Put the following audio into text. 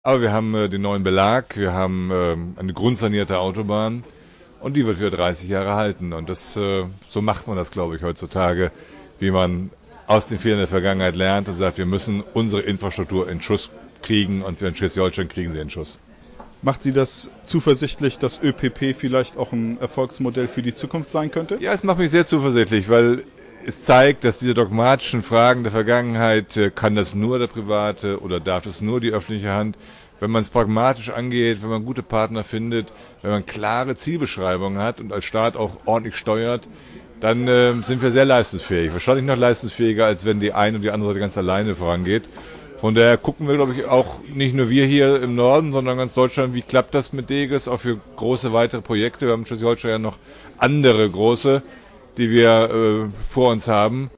Aber wir haben den neuen Belag, wir haben eine grundsanierte Autobahn und die wird für 30 Jahre halten. Und so macht man das, glaube ich, heutzutage, wie man aus den Fehlern der Vergangenheit lernt und sagt, wir müssen unsere Infrastruktur in Schuss kriegen und wir in Schleswig-Holstein kriegen sie in Schuss. Macht Sie das zuversichtlich, dass ÖPP vielleicht auch ein Erfolgsmodell für die Zukunft sein könnte? Ja, es macht mich sehr zuversichtlich, weil es zeigt, dass diese dogmatischen Fragen der Vergangenheit, kann das nur der Private oder darf es nur die öffentliche Hand, wenn man es pragmatisch angeht, wenn man gute Partner findet, wenn man klare Zielbeschreibungen hat und als Staat auch ordentlich steuert, dann sind wir sehr leistungsfähig. Wahrscheinlich noch leistungsfähiger, als wenn die eine und die andere Seite ganz alleine vorangeht. Von daher gucken wir, glaube ich, auch nicht nur wir hier im Norden, sondern ganz Deutschland, wie klappt das mit Deges, auch für große weitere Projekte. Wir haben in Schleswig-Holstein ja noch andere große, die wir vor uns haben.